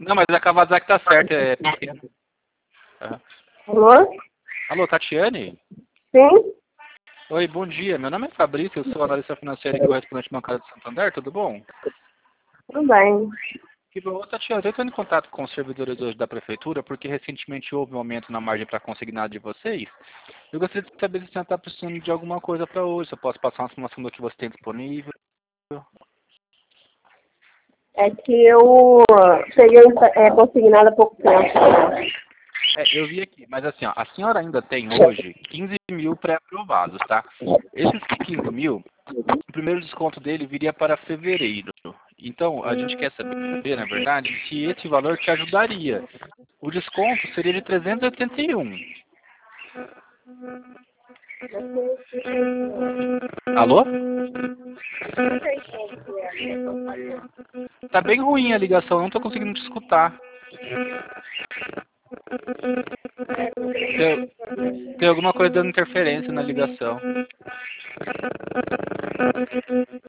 Não, mas a Kawasaki tá certa, é pequena. Aham. Alô? Alô, Tatiane? Sim? Oi, bom dia. Meu nome é Fabrício, eu sou analista financeiro e correspondente bancário de Santander, tudo bom? Tudo bem. Que bom, Tatiana, eu estou em contato com os servidores hoje da prefeitura porque recentemente houve um aumento na margem para consignado de vocês. Eu gostaria de saber se você está precisando de alguma coisa para hoje, se eu posso passar uma informação do que você tem disponível. É que eu peguei consignado há pouco tempo. Eu vi aqui, mas assim, ó, a senhora ainda tem hoje 15 mil pré-aprovados, tá? Esses 15 mil, o primeiro desconto dele viria para fevereiro. Então, a gente quer saber, na verdade, se esse valor te ajudaria. O desconto seria de 381. Alô? Tá bem ruim a ligação, não tô conseguindo te escutar. Tem alguma coisa dando interferência na ligação.